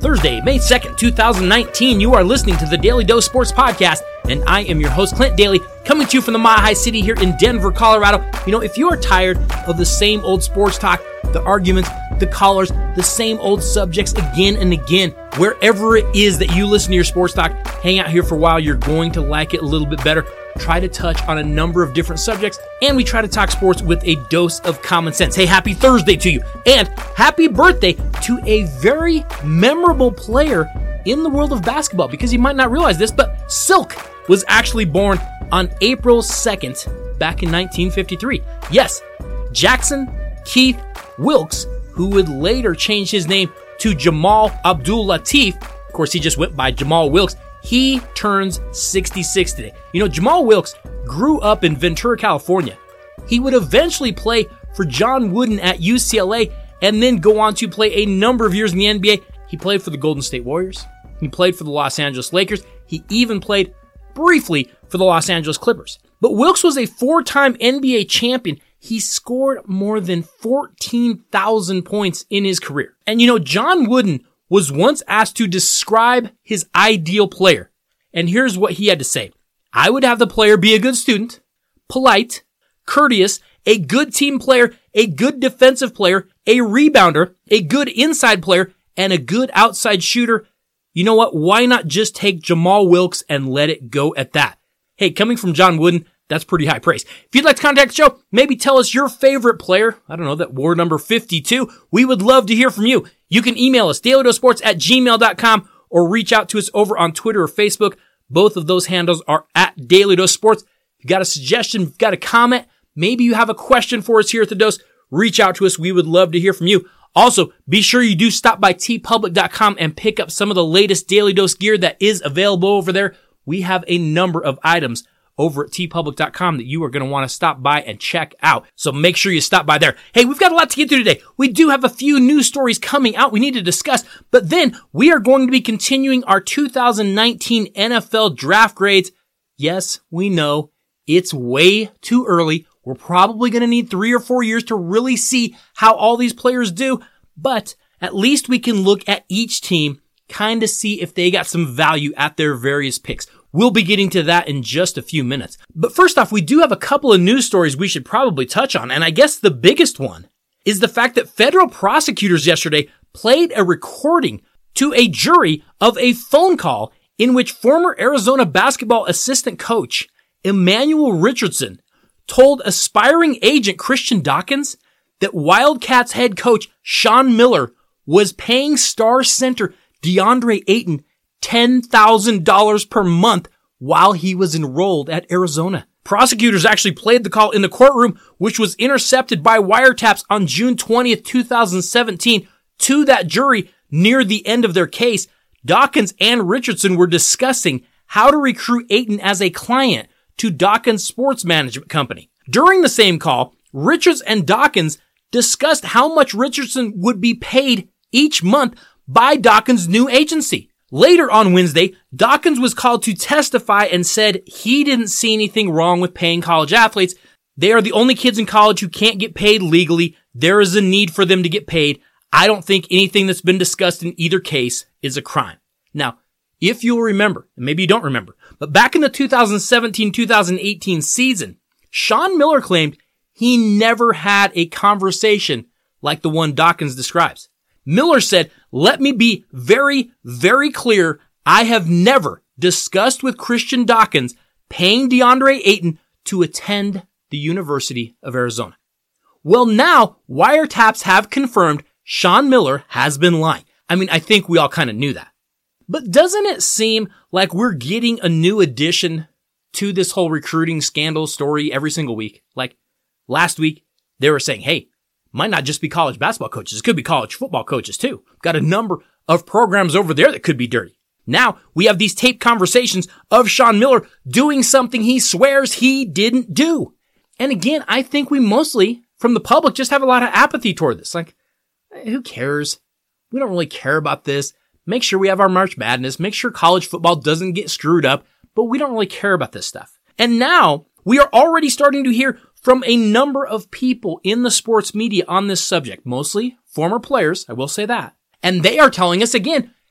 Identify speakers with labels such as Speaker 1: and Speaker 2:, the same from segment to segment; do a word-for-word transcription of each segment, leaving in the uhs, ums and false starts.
Speaker 1: Thursday, May second, twenty nineteen. You are listening to the Daily Dose Sports Podcast, and I am your host, Clint Daly, coming to you from the Mile High City here in Denver, Colorado. You know, if you are tired of the same old sports talk, the arguments, the callers, the same old subjects again and again, wherever it is that you listen to your sports talk, hang out here for a while. You're going to like it a little bit better. Try to touch on a number of different subjects, and we try to talk sports with a dose of common sense. Hey, happy Thursday to you, and happy birthday to a very memorable player in the world of basketball, because you might not realize this, but Silk was actually born on April second back in nineteen fifty-three. Yes, Jackson Keith Wilkes, who would later change his name to Jamal Abdul Latif. Of course, he just went by Jamal Wilkes. He turns sixty-six today. You know, Jamal Wilkes grew up in Ventura, California. He would eventually play for John Wooden at U C L A and then go on to play a number of years in the N B A. He played for the Golden State Warriors. He played for the Los Angeles Lakers. He even played briefly for the Los Angeles Clippers. But Wilkes was a four-time N B A champion. He scored more than fourteen thousand points in his career. And you know, John Wooden was once asked to describe his ideal player. And here's what he had to say. I would have the player be a good student, polite, courteous, a good team player, a good defensive player, a rebounder, a good inside player, and a good outside shooter. You know what? Why not just take Jamal Wilkes and let it go at that? Hey, coming from John Wooden, that's pretty high praise. If you'd like to contact the show, maybe tell us your favorite player. I don't know, that war number fifty-two. We would love to hear from you. You can email us, dailydosports at gmail dot com, or reach out to us over on Twitter or Facebook. Both of those handles are at dailydosports. If you got a suggestion, if you got a comment, maybe you have a question for us here at The Dose, reach out to us. We would love to hear from you. Also, be sure you do stop by t public dot com and pick up some of the latest Daily Dose gear that is available over there. We have a number of items over at t public dot com that you are going to want to stop by and check out. So make sure you stop by there. Hey, we've got a lot to get through today. We do have a few news stories coming out we need to discuss, but then we are going to be continuing our two thousand nineteen N F L draft grades. Yes, we know it's way too early. We're probably going to need three or four years to really see how all these players do, but at least we can look at each team, kind of see if they got some value at their various picks. We'll be getting to that in just a few minutes. But first off, we do have a couple of news stories we should probably touch on. And I guess the biggest one is the fact that federal prosecutors yesterday played a recording to a jury of a phone call in which former Arizona basketball assistant coach Emmanuel Richardson told aspiring agent Christian Dawkins that Wildcats head coach Sean Miller was paying star center DeAndre Ayton ten thousand dollars per month while he was enrolled at Arizona. Prosecutors actually played the call in the courtroom, which was intercepted by wiretaps on June twentieth, twenty seventeen to that jury near the end of their case. Dawkins and Richardson were discussing how to recruit Ayton as a client to Dawkins' sports management company. During the same call, Richards and Dawkins discussed how much Richardson would be paid each month by Dawkins' new agency. Later on Wednesday, Dawkins was called to testify and said he didn't see anything wrong with paying college athletes. They are the only kids in college who can't get paid legally. There is a need for them to get paid. I don't think anything that's been discussed in either case is a crime. Now, if you'll remember, and maybe you don't remember, but back in the two thousand seventeen two thousand eighteen season, Sean Miller claimed he never had a conversation like the one Dawkins describes. Miller said, "Let me be very, very clear. I have never discussed with Christian Dawkins paying DeAndre Ayton to attend the University of Arizona." Well, now wiretaps have confirmed Sean Miller has been lying. I mean, I think we all kind of knew that. But doesn't it seem like we're getting a new addition to this whole recruiting scandal story every single week? Like last week, they were saying, hey, might not just be college basketball coaches. It could be college football coaches too. Got a number of programs over there that could be dirty. Now we have these taped conversations of Sean Miller doing something he swears he didn't do. And again, I think we mostly, from the public, just have a lot of apathy toward this. Like, who cares? We don't really care about this. Make sure we have our March Madness. Make sure college football doesn't get screwed up. But we don't really care about this stuff. And now we are already starting to hear from a number of people in the sports media on this subject, mostly former players, I will say that. And they are telling us again,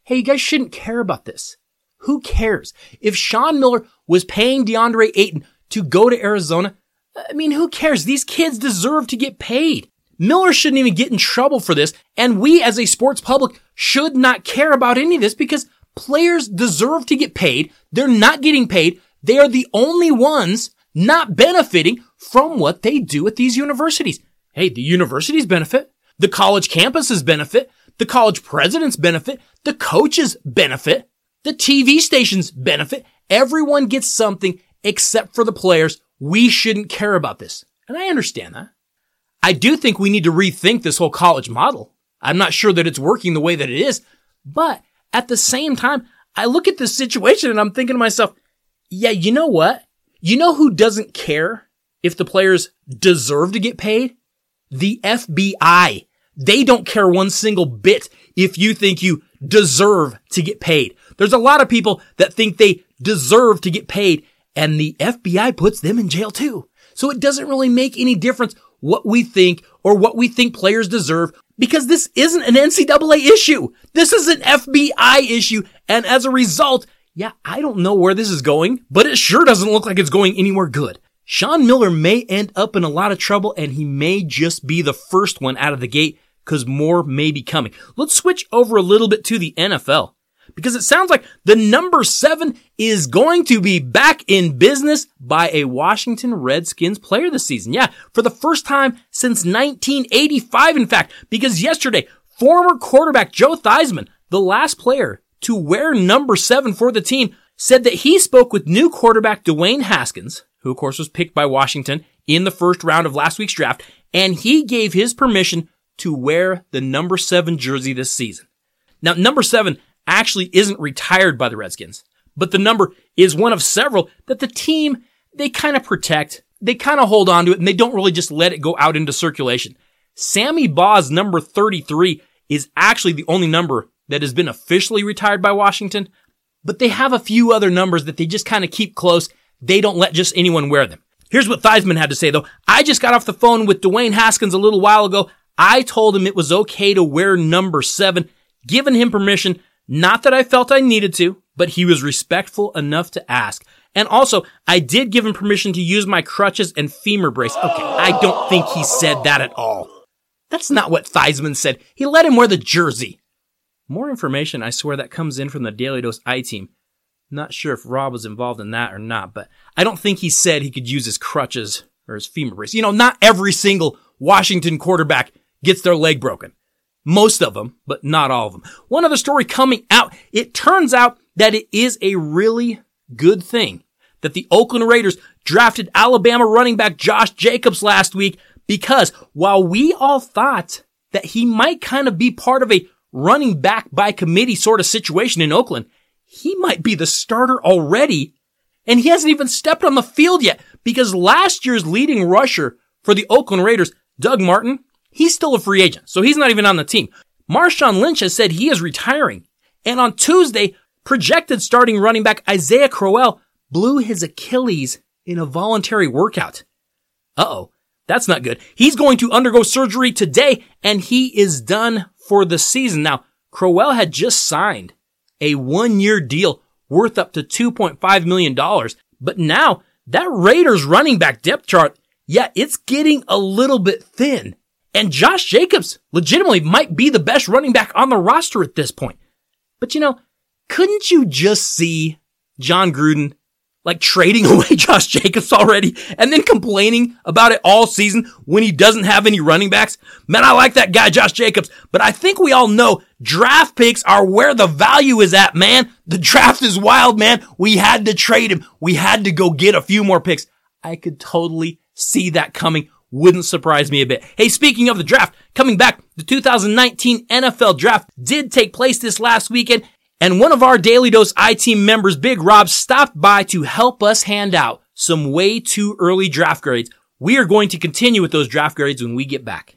Speaker 1: hey, you guys shouldn't care about this. Who cares? If Sean Miller was paying DeAndre Ayton to go to Arizona, I mean, who cares? These kids deserve to get paid. Miller shouldn't even get in trouble for this, and we as a sports public should not care about any of this because players deserve to get paid. They're not getting paid. They are the only ones not benefiting from what they do at these universities. Hey, the universities benefit. The college campuses benefit. The college presidents benefit. The coaches benefit. The T V stations benefit. Everyone gets something except for the players. We shouldn't care about this. And I understand that. I do think we need to rethink this whole college model. I'm not sure that it's working the way that it is, but at the same time, I look at this situation and I'm thinking to myself, yeah, you know what? You know who doesn't care if the players deserve to get paid? The F B I. They don't care one single bit if you think you deserve to get paid. There's a lot of people that think they deserve to get paid, and the F B I puts them in jail too. So it doesn't really make any difference what we think or what we think players deserve, because this isn't an N C double A issue. This is an F B I issue. And as a result, yeah, I don't know where this is going, but it sure doesn't look like it's going anywhere good. Sean Miller may end up in a lot of trouble, and he may just be the first one out of the gate because more may be coming. Let's switch over a little bit to the N F L, because it sounds like the number seven is going to be back in business by a Washington Redskins player this season. Yeah, for the first time since nineteen eighty-five, in fact, because yesterday, former quarterback Joe Theismann, the last player to wear number seven for the team, said that he spoke with new quarterback Dwayne Haskins, who of course was picked by Washington in the first round of last week's draft, and he gave his permission to wear the number seven jersey this season. Now, number seven actually isn't retired by the Redskins, but the number is one of several that the team, they kind of protect, they kind of hold on to it, and they don't really just let it go out into circulation. Sammy Baugh's number thirty-three is actually the only number that has been officially retired by Washington, but they have a few other numbers that they just kind of keep close. They don't let just anyone wear them. Here's what Theismann had to say, though. I just got off the phone with Dwayne Haskins a little while ago. I told him it was okay to wear number seven, giving him permission. Not that I felt I needed to, but he was respectful enough to ask. And also, I did give him permission to use my crutches and femur brace. Okay, I don't think he said that at all. That's not what Theismann said. He let him wear the jersey. More information, I swear, that comes in from the Daily Dose I-Team. Not sure if Rob was involved in that or not, but I don't think he said he could use his crutches or his femur brace. You know, not every single Washington quarterback gets their leg broken. Most of them, but not all of them. One other story coming out. It turns out that it is a really good thing that the Oakland Raiders drafted Alabama running back Josh Jacobs last week, because while we all thought that he might kind of be part of a running back by committee sort of situation in Oakland, he might be the starter already, and he hasn't even stepped on the field yet, because last year's leading rusher for the Oakland Raiders, Doug Martin, he's still a free agent, so he's not even on the team. Marshawn Lynch has said he is retiring, and on Tuesday, projected starting running back Isaiah Crowell blew his Achilles in a voluntary workout. Uh-oh, that's not good. He's going to undergo surgery today, and he is done for the season. Now, Crowell had just signed a one-year deal worth up to two point five million dollars, but now that Raiders running back depth chart, yeah, it's getting a little bit thin. And Josh Jacobs legitimately might be the best running back on the roster at this point. But you know, couldn't you just see John Gruden like trading away Josh Jacobs already and then complaining about it all season when he doesn't have any running backs? Man, I like that guy, Josh Jacobs, but I think we all know draft picks are where the value is at, man. The draft is wild, man. We had to trade him. We had to go get a few more picks. I could totally see that coming. Wouldn't surprise me a bit. Hey, speaking of the draft, coming back, the two thousand nineteen N F L draft did take place this last weekend, and one of our Daily Dose I-Team members, Big Rob, stopped by to help us hand out some way too early draft grades. We are going to continue with those draft grades when we get back.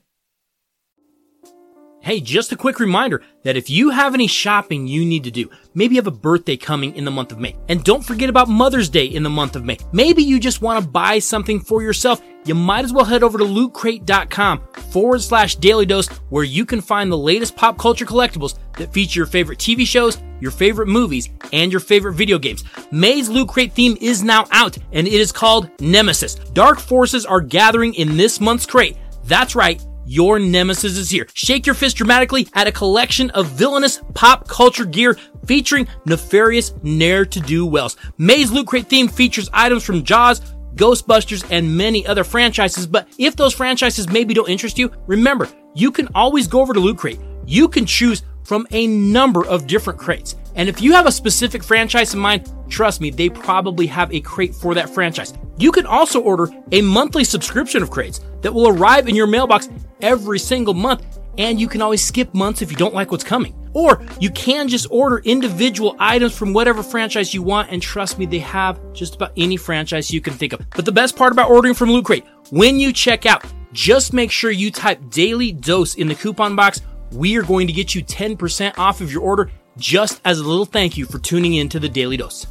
Speaker 1: Hey, just a quick reminder that if you have any shopping you need to do, maybe you have a birthday coming in the month of May, and don't forget about Mother's Day in the month of May. Maybe you just want to buy something for yourself. You might as well head over to lootcrate.com forward slash daily dose, where you can find the latest pop culture collectibles that feature your favorite T V shows, your favorite movies, and your favorite video games. May's Loot Crate theme is now out, and it is called Nemesis. Dark forces are gathering in this month's crate. That's right, your nemesis is here. Shake your fist dramatically at a collection of villainous pop culture gear featuring nefarious ne'er-to-do-wells. May's Loot Crate theme features items from Jaws, Ghostbusters, and many other franchises, but if those franchises maybe don't interest you, remember, you can always go over to Loot Crate. You can choose from a number of different crates. And if you have a specific franchise in mind, trust me, they probably have a crate for that franchise. You can also order a monthly subscription of crates that will arrive in your mailbox every single month, and you can always skip months if you don't like what's coming. Or you can just order individual items from whatever franchise you want, and trust me, they have just about any franchise you can think of. But the best part about ordering from Loot Crate, when you check out, just make sure you type Daily Dose in the coupon box. We are going to get you ten percent off of your order just as a little thank you for tuning in to the Daily Dose.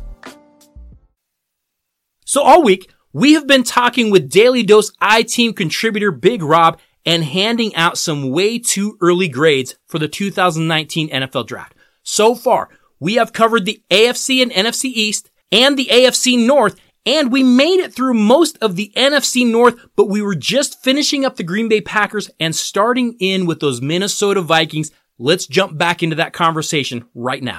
Speaker 1: So all week, we have been talking with Daily Dose I-Team contributor Big Rob and handing out some way too early grades for the two thousand nineteen N F L Draft. So far, we have covered the A F C and N F C East and the A F C North, and we made it through most of the N F C North, but we were just finishing up the Green Bay Packers and starting in with those Minnesota Vikings. Let's jump back into that conversation right now.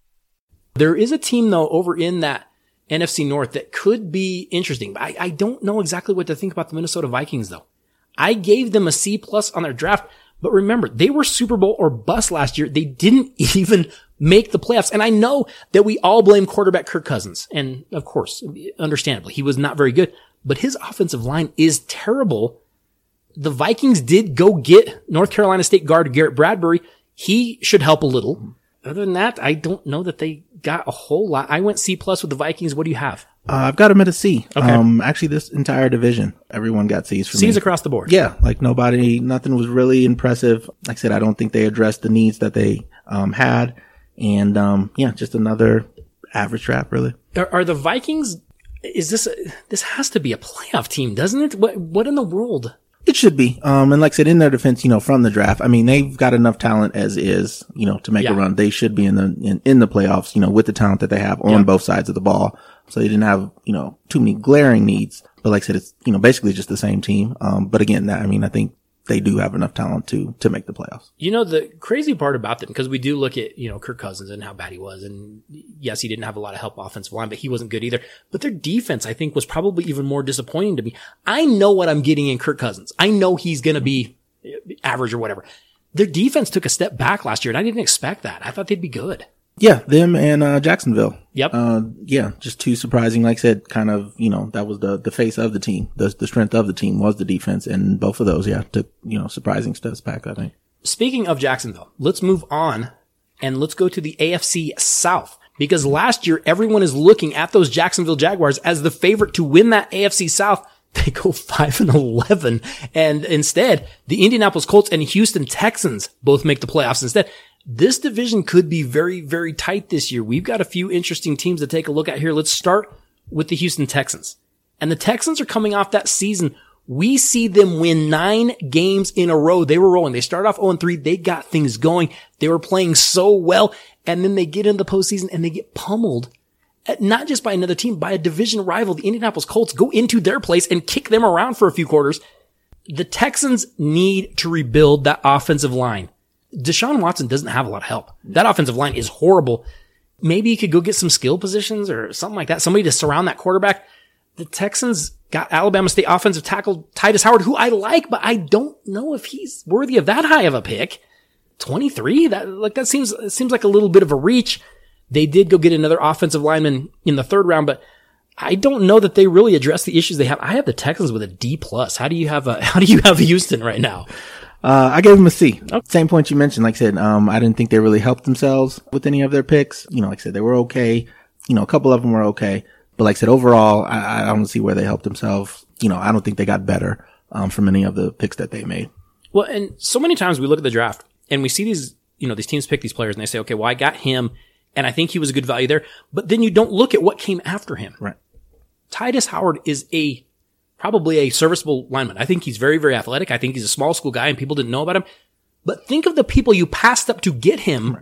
Speaker 1: There is a team, though, over in that N F C North that could be interesting. I, I don't know exactly what to think about the Minnesota Vikings, though. I gave them a C plus on their draft, but remember, they were Super Bowl or bust last year. They didn't even make the playoffs. And I know that we all blame quarterback Kirk Cousins. And of course, understandably, he was not very good, but his offensive line is terrible. The Vikings did go get North Carolina State guard Garrett Bradbury. He should help a little. Other than that, I don't know that they got a whole lot. I went C plus with the Vikings. What do you have?
Speaker 2: Uh, I've got them at a C.
Speaker 1: Okay.
Speaker 2: Um, actually, this entire division, everyone got C's for me.
Speaker 1: C's across the board.
Speaker 2: Yeah, like nobody, nothing was really impressive. Like I said, I don't think they addressed the needs that they um, had. And um, yeah, just another average draft, really.
Speaker 1: Are, are the Vikings, is this, a, this has to be a playoff team, doesn't it? What, what in the world?
Speaker 2: It should be. Um, and like I said, in their defense, you know, from the draft, I mean, they've got enough talent as is, you know, to make yeah. a run. They should be in the, in, in the playoffs, you know, with the talent that they have on yeah. both sides of the ball. So they didn't have, you know, too many glaring needs. But like I said, it's, you know, basically just the same team. Um, but again, that, I mean, I think they do have enough talent to, to make the playoffs.
Speaker 1: You know, the crazy part about them, because we do look at, you know, Kirk Cousins and how bad he was. And yes, he didn't have a lot of help offensive line, but he wasn't good either. But their defense, I think, was probably even more disappointing to me. I know what I'm getting in Kirk Cousins. I know he's going to be average or whatever. Their defense took a step back last year, and I didn't expect that. I thought they'd be good.
Speaker 2: Yeah, them and uh Jacksonville.
Speaker 1: Yep.
Speaker 2: Uh yeah, just too surprising. Like I said, kind of, you know, that was the the face of the team. The the strength of the team was the defense, and both of those, yeah, took, you know, surprising steps back, I think.
Speaker 1: Speaking of Jacksonville, let's move on and let's go to the A F C South, because last year everyone is looking at those Jacksonville Jaguars as the favorite to win that A F C South. They go five and eleven, and instead the Indianapolis Colts and Houston Texans both make the playoffs instead. This division could be very, very tight this year. We've got a few interesting teams to take a look at here. Let's start with the Houston Texans. And the Texans are coming off that season. We see them win nine games in a row. They were rolling. They started off oh and three. They got things going. They were playing so well. And then they get into the postseason and they get pummeled, at not just by another team, by a division rival. The Indianapolis Colts go into their place and kick them around for a few quarters. The Texans need to rebuild that offensive line. Deshaun Watson doesn't have a lot of help. That offensive line is horrible. Maybe he could go get some skill positions or something like that. Somebody to surround that quarterback. The Texans got Alabama State offensive tackle Titus Howard, who I like, but I don't know if he's worthy of that high of a pick. twenty-three? That, like, that seems, it seems like a little bit of a reach. They did go get another offensive lineman in the third round, but I don't know that they really address the issues they have. I have the Texans with a D plus. How do you have a, how do you have Houston right now?
Speaker 2: Uh, I gave them a C. Okay. Same point you mentioned. Like I said, um, I didn't think they really helped themselves with any of their picks. You know, like I said, they were okay. You know, a couple of them were okay. But like I said, overall, I, I don't see where they helped themselves. You know, I don't think they got better, um, from any of the picks that they made.
Speaker 1: Well, and so many times we look at the draft and we see these, you know, these teams pick these players and they say, okay, well, I got him and I think he was a good value there. But then you don't look at what came after him.
Speaker 2: Right.
Speaker 1: Titus Howard is a probably a serviceable lineman. I think he's very, very athletic. I think he's a small school guy and people didn't know about him. But think of the people you passed up to get him.
Speaker 2: Right.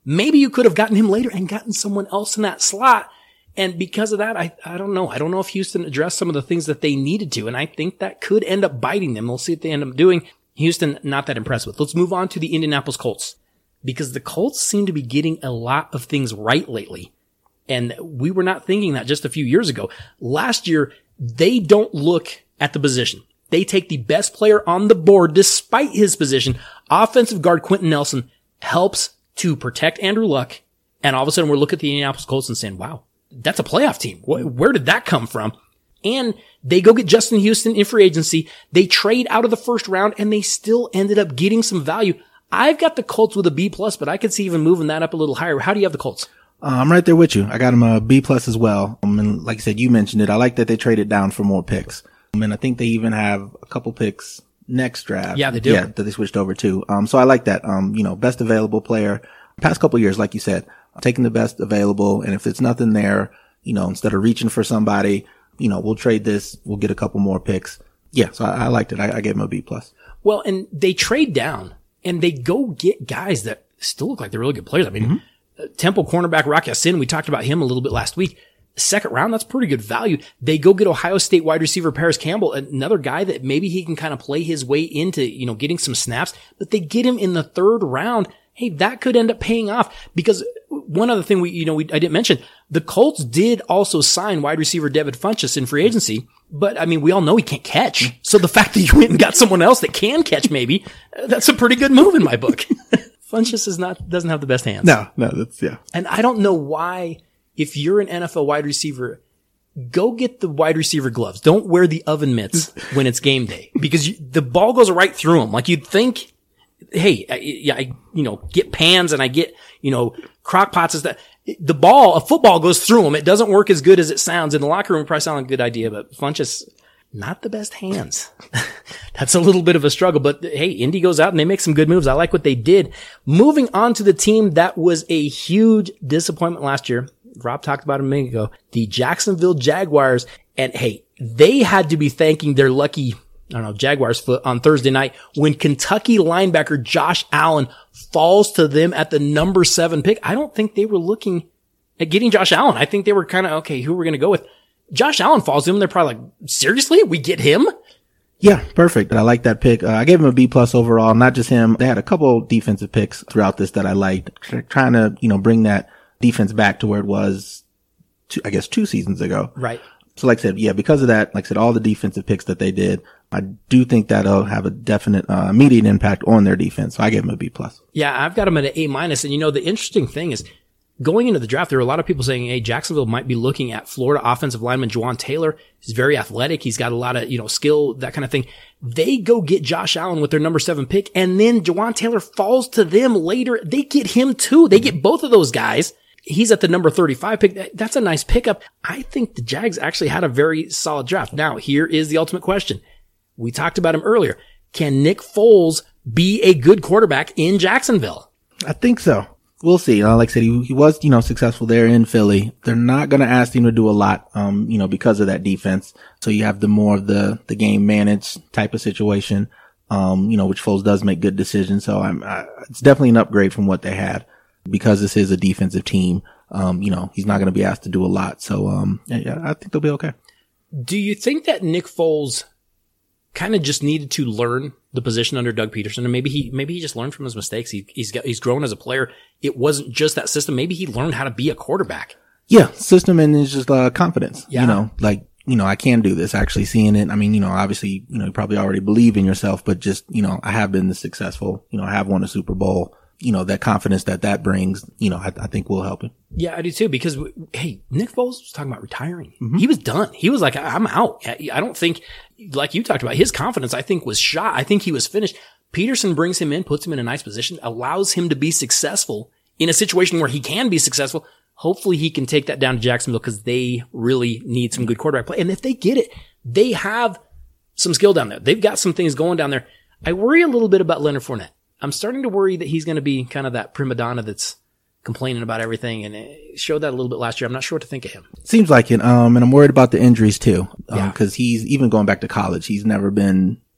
Speaker 1: Maybe you could have gotten him later and gotten someone else in that slot. And because of that, I, I don't know. I don't know if Houston addressed some of the things that they needed to. And I think that could end up biting them. We'll see what they end up doing. Houston, not that impressed with. Let's move on to the Indianapolis Colts, because the Colts seem to be getting a lot of things right lately. And we were not thinking that just a few years ago. Last year, they don't look at the position. They take the best player on the board despite his position. Offensive guard Quentin Nelson helps to protect Andrew Luck. And all of a sudden we're looking at the Indianapolis Colts and saying, wow, that's a playoff team. Where did that come from? And they go get Justin Houston in free agency. They trade out of the first round and they still ended up getting some value. I've got the Colts with a B plus, but I could see even moving that up a little higher. How do you have the Colts?
Speaker 2: Uh, I'm right there with you. I got them a B plus as well. Um, and like I said, you mentioned it. I like that they traded down for more picks. Um, and I think they even have a couple picks next draft.
Speaker 1: Yeah, they do.
Speaker 2: Yeah, that they switched over to. Um, so I like that. Um, you know, best available player. Past couple of years, like you said, taking the best available. And if it's nothing there, you know, instead of reaching for somebody, you know, we'll trade this. We'll get a couple more picks. Yeah. So I, I liked it. I, I gave him a B plus.
Speaker 1: Well, and they trade down and they go get guys that still look like they're really good players. I mean, mm-hmm. Temple cornerback Rock Ya-Sin, we talked about him a little bit last week. Second round, that's pretty good value. They go get Ohio State wide receiver Paris Campbell, another guy that maybe he can kind of play his way into, you know, getting some snaps, but they get him in the third round. Hey, that could end up paying off, because one other thing we, you know, we, I didn't mention, the Colts did also sign wide receiver Devin Funchess in free agency, but I mean, we all know he can't catch. So the fact that you went and got someone else that can catch, maybe, that's a pretty good move in my book. Funchess is not, doesn't have the best hands.
Speaker 2: No, no, that's, yeah.
Speaker 1: And I don't know why, if you're an N F L wide receiver, go get the wide receiver gloves. Don't wear the oven mitts when it's game day, because you, the ball goes right through them. Like you'd think, hey, I, yeah, I, you know, get pans and I get, you know, crock pots. Is that the ball, a football goes through them. It doesn't work as good as it sounds in the locker room. It probably sounds like a good idea, but Funchess, not the best hands. That's a little bit of a struggle, but hey, Indy goes out and they make some good moves. I like what they did. Moving on to the team that was a huge disappointment last year. Rob talked about it a minute ago. The Jacksonville Jaguars. And hey, they had to be thanking their lucky, I don't know, Jaguars foot on Thursday night when Kentucky linebacker Josh Allen falls to them at the number seven pick. I don't think they were looking at getting Josh Allen. I think they were kind of, okay, who are we going to go with? Josh Allen falls to them. They're probably like, seriously? We get him?
Speaker 2: Yeah, perfect. I like that pick. Uh, I gave him a B plus overall. Not just him. They had a couple defensive picks throughout this that I liked. Trying to, you know, bring that defense back to where it was, two, I guess, two seasons ago.
Speaker 1: Right.
Speaker 2: So like I said, yeah, because of that, like I said, all the defensive picks that they did, I do think that'll have a definite, uh, immediate impact on their defense. So I gave them a B plus.
Speaker 1: Yeah, I've got them at an A minus. And you know, the interesting thing is going into the draft, there were a lot of people saying, hey, Jacksonville might be looking at Florida offensive lineman Juwan Taylor. He's very athletic. He's got a lot of, you know, skill, that kind of thing. They go get Josh Allen with their number seven pick. And then Juwan Taylor falls to them later. They get him too. They get both of those guys. He's at the number thirty-five pick. That's a nice pickup. I think the Jags actually had a very solid draft. Now, here is the ultimate question. We talked about him earlier. Can Nick Foles be a good quarterback in Jacksonville?
Speaker 2: I think so. We'll see. Uh, like I said, he, he was, you know, successful there in Philly. They're not going to ask him to do a lot, um, you know, because of that defense. So you have the more of the, the game managed type of situation, um, you know, which Foles does make good decisions. So I'm, I, it's definitely an upgrade from what they had. Because this is a defensive team, um, you know, he's not going to be asked to do a lot. So, um, yeah, I think they'll be okay.
Speaker 1: Do you think that Nick Foles kind of just needed to learn the position under Doug Peterson? And maybe he, maybe he just learned from his mistakes. He, he's got, he's grown as a player. It wasn't just that system. Maybe he learned how to be a quarterback.
Speaker 2: Yeah. System and it's just, uh, confidence,
Speaker 1: yeah.
Speaker 2: You know, like, you know, I can do this, actually seeing it. I mean, you know, obviously, you know, you probably already believe in yourself, but just, you know, I have been this successful, you know, I have won a Super Bowl. You know, that confidence that that brings, you know, I, I think will help him.
Speaker 1: Yeah, I do too, because, hey, Nick Foles was talking about retiring.
Speaker 2: Mm-hmm.
Speaker 1: He was done. He was like, I'm out. I don't think, like you talked about, his confidence, I think, was shot. I think he was finished. Peterson brings him in, puts him in a nice position, allows him to be successful in a situation where he can be successful. Hopefully he can take that down to Jacksonville, because they really need some good quarterback play. And if they get it, they have some skill down there. They've got some things going down there. I worry a little bit about Leonard Fournette. I'm starting to worry that he's going to be kind of that prima donna that's complaining about everything, and it showed that a little bit last year. I'm not sure what to think of him.
Speaker 2: Seems like it. Um, and I'm worried about the injuries too. Um,
Speaker 1: yeah.
Speaker 2: cause he's even going back to college. He's never been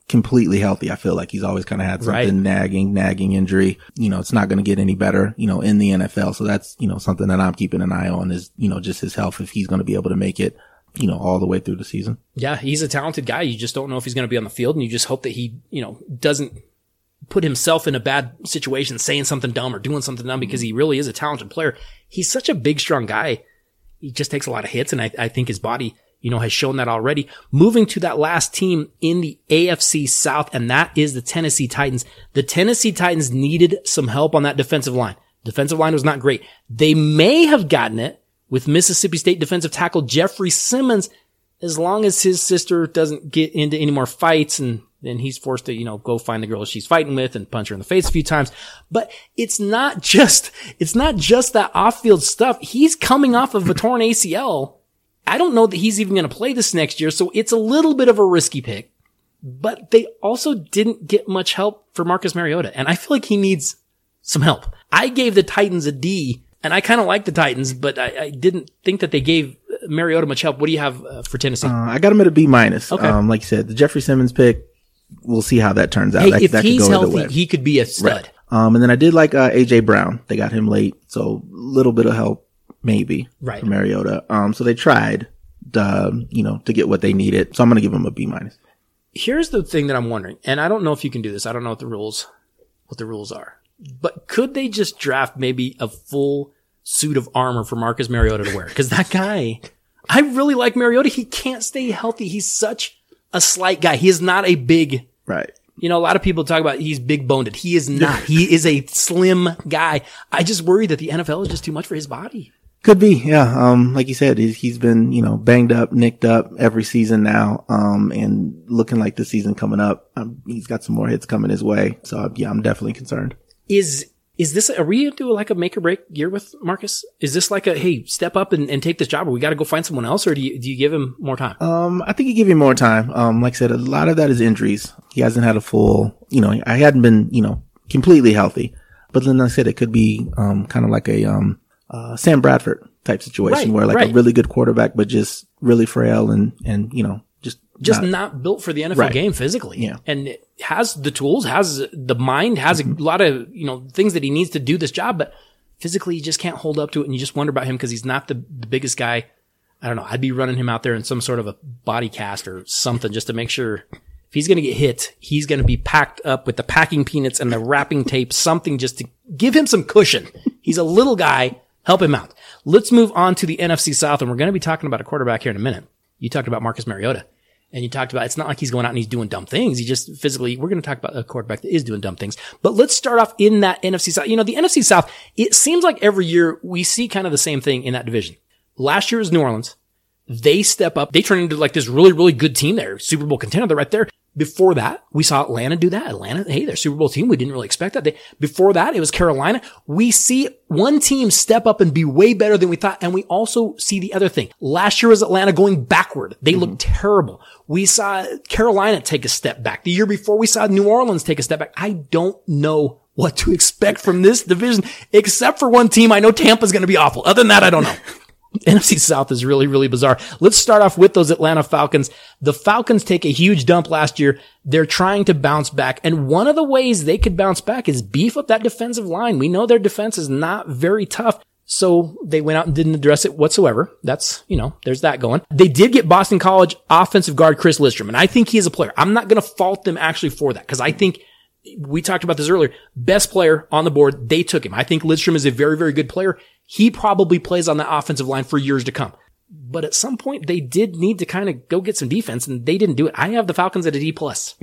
Speaker 2: completely healthy. I feel like he's always kind of had something
Speaker 1: right.
Speaker 2: nagging, nagging injury. You know, it's not going to get any better, you know, in the N F L. So that's, you know, something that I'm keeping an eye on is, you know, just his health, if he's going to be able to make it, you know, all the way through the season.
Speaker 1: Yeah, he's a talented guy. You just don't know if he's going to be on the field, and you just hope that he, you know, doesn't put himself in a bad situation saying something dumb or doing something dumb, because he really is a talented player. He's such a big, strong guy. He just takes a lot of hits, and I, I think his body, you know, has shown that already. Moving to that last team in the A F C South, and that is the Tennessee Titans. The Tennessee Titans needed some help on that defensive line. Defensive line was not great. They may have gotten it with Mississippi State defensive tackle Jeffrey Simmons, as long as his sister doesn't get into any more fights, and then he's forced to, you know, go find the girl she's fighting with and punch her in the face a few times. But it's not just, it's not just that off-field stuff. He's coming off of a torn A C L. I don't know that he's even going to play this next year, so it's a little bit of a risky pick. But they also didn't get much help for Marcus Mariota, and I feel like he needs some help. I gave the Titans a D, and I kind of like the Titans, but I, I didn't think that they gave Mariota much help. What do you have uh, for Tennessee?
Speaker 2: Uh, I got him at a B minus.
Speaker 1: Okay.
Speaker 2: Um, like you said, the Jeffrey Simmons pick, we'll see how that turns out.
Speaker 1: Hey,
Speaker 2: that,
Speaker 1: if
Speaker 2: that
Speaker 1: he's
Speaker 2: could go
Speaker 1: healthy,
Speaker 2: either way.
Speaker 1: he could be a stud.
Speaker 2: Right. Um, and then I did like uh, A J Brown. They got him late, so a little bit of help, maybe,
Speaker 1: right.
Speaker 2: for Mariota. Um, so they tried, to, you know, to get what they needed. So I'm going to give him a B minus.
Speaker 1: Here's the thing that I'm wondering, and I don't know if you can do this. I don't know what the rules, what the rules are, but could they just draft maybe a full suit of armor for Marcus Mariota to wear? Because that guy, I really like Mariota. He can't stay healthy. He's such a slight guy. He is not a big,
Speaker 2: right.
Speaker 1: You know, a lot of people talk about he's big boned. He is not. He is a slim guy. I just worry that the N F L is just too much for his body.
Speaker 2: Could be, yeah. Um, like you said, he's, he's been, you know, banged up, nicked up every season now. Um, and looking like the season coming up, um, he's got some more hits coming his way. So yeah, I'm definitely concerned.
Speaker 1: Is, is this, are we into like a make or break year with Marcus? Is this like a, hey, step up and, and take this job, or we got to go find someone else, or do you, do you give him more time?
Speaker 2: Um, I think you give him more time. Um, like I said, a lot of that is injuries. He hasn't had a full, you know, I hadn't been, you know, completely healthy, but then like I said, it could be, um, kind of like a, um, uh, Sam Bradford type situation, right, where like right. a really good quarterback, but just really frail and, and, you know, just,
Speaker 1: just
Speaker 2: not,
Speaker 1: not built for the N F L
Speaker 2: right.
Speaker 1: game physically.
Speaker 2: Yeah.
Speaker 1: And it has the tools, has the mind, has a lot of, you know, things that he needs to do this job, but physically you just can't hold up to it. And you just wonder about him because he's not the, the biggest guy. I don't know. I'd be running him out there in some sort of a body cast or something just to make sure if he's going to get hit, he's going to be packed up with the packing peanuts and the wrapping tape, something just to give him some cushion. He's a little guy. Help him out. Let's move on to the N F C South, and we're going to be talking about a quarterback here in a minute. You talked about Marcus Mariota, and you talked about it's not like he's going out and he's doing dumb things. He just physically, we're going to talk about a quarterback that is doing dumb things. But let's start off in that N F C South. You know, the N F C South, it seems like every year we see kind of the same thing in that division. Last year was New Orleans. They step up. They turn into like this really, really good team there. Super Bowl contender. They're right there. Before that, we saw Atlanta do that. Atlanta, hey, they're Super Bowl team. We didn't really expect that. They, before that, it was Carolina. We see one team step up and be way better than we thought. And we also see the other thing. Last year was Atlanta going backward. They mm-hmm. looked terrible. We saw Carolina take a step back. The year before, we saw New Orleans take a step back. I don't know what to expect from this division, except for one team. I know Tampa's going to be awful. Other than that, I don't know. N F C South is really, really bizarre. Let's start off with those Atlanta Falcons. The Falcons take a huge dump last year. They're trying to bounce back. And one of the ways they could bounce back is beef up that defensive line. We know their defense is not very tough. So they went out and didn't address it whatsoever. That's, you know, there's that going. They did get Boston College offensive guard Chris Lindstrom. And I think he is a player. I'm not going to fault them actually for that, because I think we talked about this earlier. Best player on the board. They took him. I think Lindstrom is a very, very good player. He probably plays on the offensive line for years to come. But at some point, they did need to kind of go get some defense, and they didn't do it. I have the Falcons at a D plus.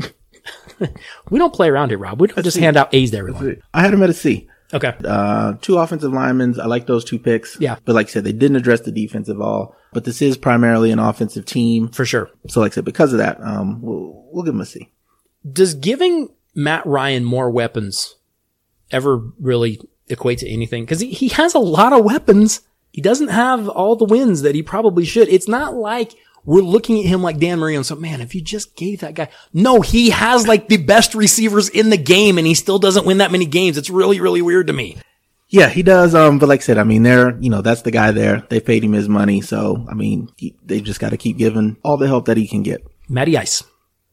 Speaker 1: We don't play around here, Rob. We don't just hand out A's to everyone.
Speaker 2: I had him at a C.
Speaker 1: Okay.
Speaker 2: Uh, two offensive linemen. I like those two picks.
Speaker 1: Yeah.
Speaker 2: But like I said, they didn't address the defense at all. But this is primarily an offensive team.
Speaker 1: For sure.
Speaker 2: So like I said, because of that, um, we'll, we'll give them a C.
Speaker 1: Does giving Matt Ryan more weapons ever really equate to anything? Because he, he has a lot of weapons. He doesn't have all the wins that he probably should. It's not like we're looking at him like Dan Marino and so, man, if you just gave that guy. No, he has like the best receivers in the game, and he still doesn't win that many games. It's really, really weird to me.
Speaker 2: Yeah, he does. Um, but like I said, I mean, they're, you know, that's the guy there. They paid him his money. So, I mean, he, they've just got to keep giving all the help that he can get.
Speaker 1: Matty Ice.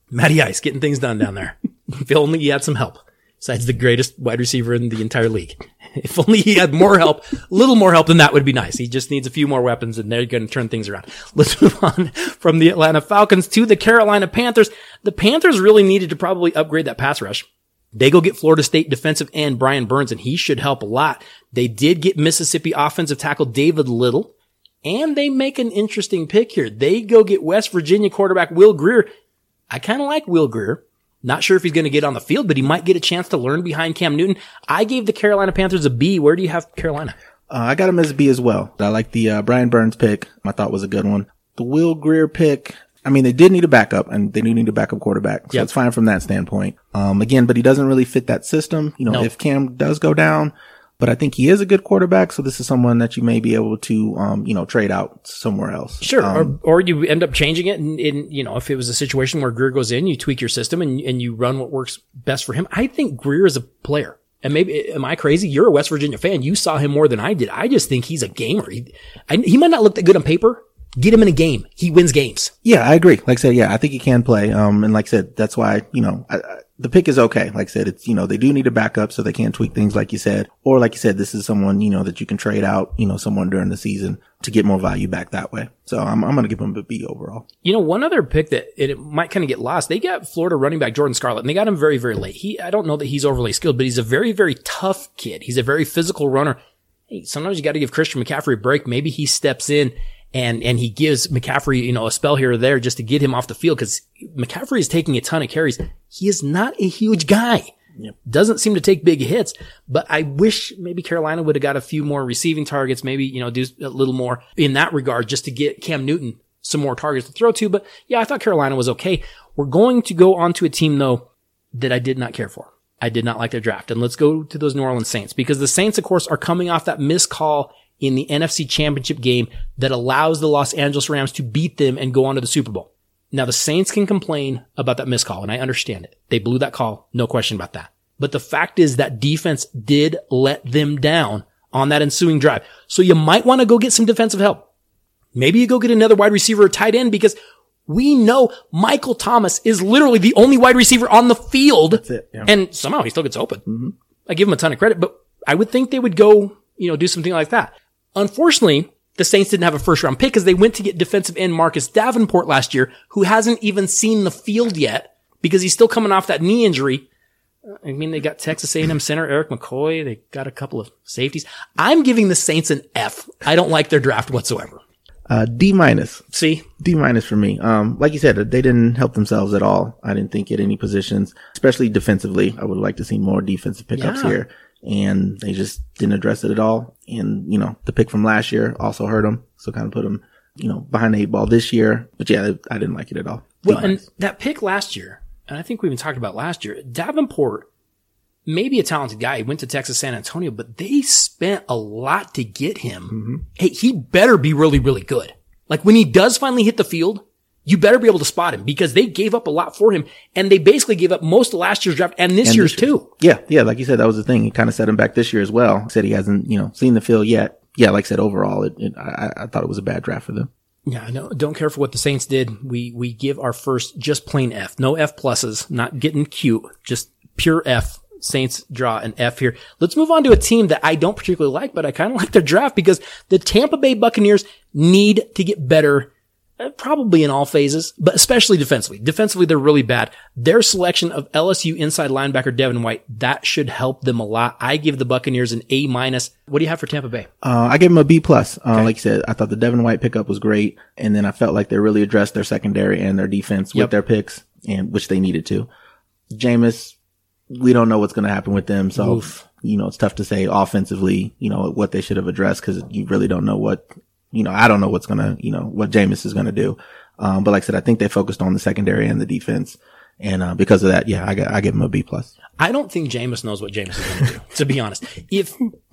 Speaker 1: Matty Ice getting things done down there. If only he had some help. Besides the greatest wide receiver in the entire league. If only he had more help, a little more help than that would be nice. He just needs a few more weapons and they're going to turn things around. Let's move on from the Atlanta Falcons to the Carolina Panthers. The Panthers really needed to probably upgrade that pass rush. They go get Florida State defensive end Brian Burns, and he should help a lot. They did get Mississippi offensive tackle David Little, and they make an interesting pick here. They go get West Virginia quarterback Will Grier. I kind of like Will Grier. Not sure if he's going to get on the field, but he might get a chance to learn behind Cam Newton. I gave the Carolina Panthers a B. Where do you have Carolina?
Speaker 2: Uh, I got him as a B as well. I like the uh, Brian Burns pick. I thought was a good one. The Will Grier pick, I mean, they did need a backup, and they do need a backup quarterback. So
Speaker 1: yep.
Speaker 2: It's fine from that standpoint. Um, again, but he doesn't really fit that system. You know,
Speaker 1: no.
Speaker 2: If Cam does go down, but I think he is a good quarterback. So this is someone that you may be able to, um, you know, trade out somewhere else.
Speaker 1: Sure.
Speaker 2: Um,
Speaker 1: or, or you end up changing it. And, and, you know, if it was a situation where Grier goes in, you tweak your system and, and you run what works best for him. I think Grier is a player. And maybe, am I crazy? You're a West Virginia fan. You saw him more than I did. I just think he's a gamer. He, I, he might not look that good on paper. Get him in a game. He wins games.
Speaker 2: Yeah, I agree. Like I said, yeah, I think he can play. Um, and like I said, that's why, you know, I, I, the pick is okay. Like I said, it's, you know, they do need a backup so they can tweak things like you said. Or like you said, this is someone, you know, that you can trade out, you know, someone during the season to get more value back that way. So I'm, I'm going to give him a B overall.
Speaker 1: You know, one other pick that it, it might kind of get lost. They got Florida running back Jordan Scarlett, and they got him very, very late. He, I don't know that he's overly skilled, but he's a very, very tough kid. He's a very physical runner. Hey, sometimes you got to give Christian McCaffrey a break. Maybe he steps in and, and he gives McCaffrey, you know, a spell here or there just to get him off the field, because McCaffrey is taking a ton of carries. He is not a huge guy. Yep. Doesn't seem to take big hits, but I wish maybe Carolina would have got a few more receiving targets, maybe, you know, do a little more in that regard just to get Cam Newton some more targets to throw to. But yeah, I thought Carolina was okay. We're going to go on to a team though that I did not care for. I did not like their draft. And let's go to those New Orleans Saints, because the Saints, of course, are coming off that missed call in the N F C Championship game that allows the Los Angeles Rams to beat them and go on to the Super Bowl. Now, the Saints can complain about that missed call, and I understand it. They blew that call. No question about that. But the fact is that defense did let them down on that ensuing drive. So you might want to go get some defensive help. Maybe you go get another wide receiver or tight end, because we know Michael Thomas is literally the only wide receiver on the field.
Speaker 2: That's it. Yeah.
Speaker 1: And somehow he still gets open.
Speaker 2: Mm-hmm.
Speaker 1: I give him a ton of credit, but I would think they would go, you know, do something like that. Unfortunately, the Saints didn't have a first round pick because they went to get defensive end Marcus Davenport last year, who hasn't even seen the field yet because he's still coming off that knee injury. I mean, they got Texas A and M center Eric McCoy. They got a couple of safeties. I'm giving the Saints an F. I don't like their draft whatsoever.
Speaker 2: Uh, D minus.
Speaker 1: See?
Speaker 2: D minus for me. Um, like you said, they didn't help themselves at all. I didn't think at any positions, especially defensively. I would like to see more defensive pickups
Speaker 1: yeah.
Speaker 2: here. And they just didn't address it at all. And, you know, the pick from last year also hurt them. So kind of put them, you know, behind the eight ball this year. But yeah, I didn't like it at all.
Speaker 1: Well, and that pick last year, and I think we even talked about last year, Davenport, maybe a talented guy. He went to Texas San Antonio, but they spent a lot to get him.
Speaker 2: Mm-hmm.
Speaker 1: Hey, he better be really, really good. Like when he does finally hit the field, you better be able to spot him, because they gave up a lot for him, and they basically gave up most of last year's draft and this
Speaker 2: and
Speaker 1: year's
Speaker 2: this year.
Speaker 1: too.
Speaker 2: Yeah, yeah, like you said, that was the thing. He kind of set him back this year as well. He said he hasn't, you know, seen the field yet. Yeah, like I said, overall, it, it, I, I thought it was a bad draft for them.
Speaker 1: Yeah, I know. Don't care for what the Saints did. We we give our first just plain F. No F pluses, not getting cute, just pure F. Saints draw an F here. Let's move on to a team that I don't particularly like, but I kind of like their draft, because the Tampa Bay Buccaneers need to get better. Probably in all phases, but especially defensively. Defensively, they're really bad. Their selection of L S U inside linebacker Devin White, that should help them a lot. I give the Buccaneers an A minus. What do you have for Tampa Bay?
Speaker 2: Uh, I gave them a B plus. Uh,
Speaker 1: okay.
Speaker 2: Like you said, I thought the Devin White pickup was great. And then I felt like they really addressed their secondary and their defense
Speaker 1: yep.
Speaker 2: with their picks, and which they needed to. Jameis, we don't know what's going to happen with them. So, Oof. you know, it's tough to say offensively, you know, what they should have addressed, because you really don't know what, you know, I don't know what's going to, you know, what Jameis is going to do. Um, but like I said, I think they focused on the secondary and the defense. And, uh, because of that, yeah, I got, I give him a B plus.
Speaker 1: I don't think Jameis knows what Jameis is going to do, to be honest. If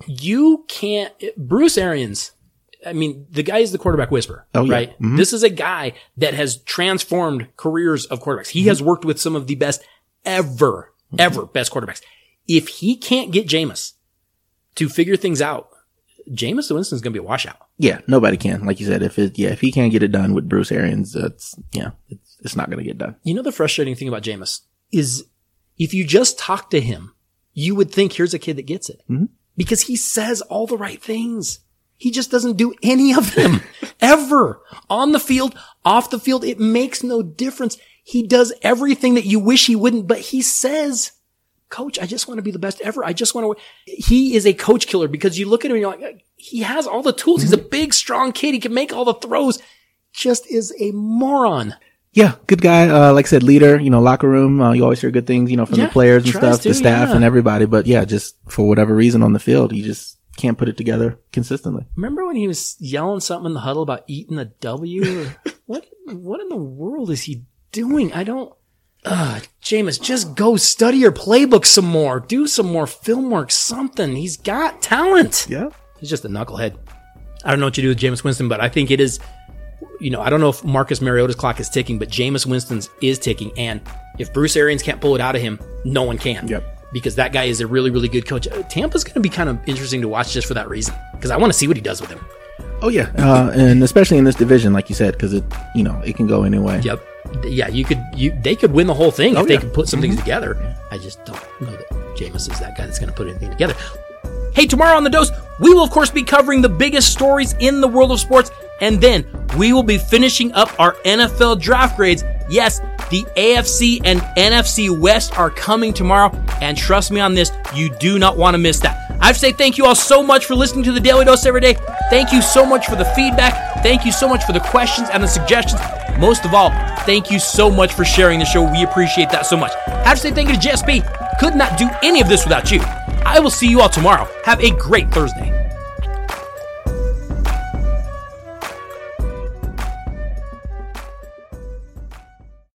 Speaker 1: you can't, Bruce Arians, I mean, the guy is the quarterback whisperer,
Speaker 2: oh, yeah.
Speaker 1: right?
Speaker 2: Mm-hmm.
Speaker 1: This is a guy that has transformed careers of quarterbacks. He mm-hmm. has worked with some of the best ever, mm-hmm. ever best quarterbacks. If he can't get Jameis to figure things out, Jameis Winston's going to be a washout.
Speaker 2: Yeah, nobody can. Like you said, if it, yeah, if he can't get it done with Bruce Arians, that's, yeah, it's, it's not going to get done.
Speaker 1: You know, the frustrating thing about Jameis is if you just talk to him, you would think here's a kid that gets it mm-hmm. because he says all the right things. He just doesn't do any of them ever on the field, off the field. It makes no difference. He does everything that you wish he wouldn't, but he says, Coach, I just want to be the best ever. I just want to, he is a coach killer because you look at him and you're like, he has all the tools. Mm-hmm. He's a big, strong kid. He can make all the throws. Just is a moron.
Speaker 2: Yeah, good guy. Uh, like I said, leader, you know, locker room. Uh, you always hear good things, you know, from yeah, the players and stuff, to, the staff yeah. and everybody. But yeah, just for whatever reason on the field, he just can't put it together consistently.
Speaker 1: Remember when he was yelling something in the huddle about eating a W? what, what in the world is he doing? I don't, uh, Jameis, just go study your playbook some more. Do some more film work, something. He's got talent.
Speaker 2: Yeah.
Speaker 1: He's just a knucklehead. I don't know what you do with Jameis Winston, but I think it is, you know, I don't know if Marcus Mariota's clock is ticking, but Jameis Winston's is ticking. And if Bruce Arians can't pull it out of him, no one can.
Speaker 2: Yep.
Speaker 1: Because that guy is a really, really good coach. Tampa's going to be kind of interesting to watch just for that reason. Because I want to see what he does with him.
Speaker 2: Oh, yeah. Uh, and especially in this division, like you said, because it, you know, it can go any way.
Speaker 1: Yep. Yeah, you could, you, they could win the whole thing oh, if yeah. they could put some mm-hmm. things together. I just don't know that Jameis is that guy that's going to put anything together. Hey, tomorrow on The Dose, we will, of course, be covering the biggest stories in the world of sports. And then we will be finishing up our N F L draft grades. Yes, the A F C and N F C West are coming tomorrow. And trust me on this, you do not want to miss that. I have to say thank you all so much for listening to the Daily Dose every day. Thank you so much for the feedback. Thank you so much for the questions and the suggestions. Most of all, thank you so much for sharing the show. We appreciate that so much. I have to say thank you to J S P. Could not do any of this without you. I will see you all tomorrow. Have a great Thursday.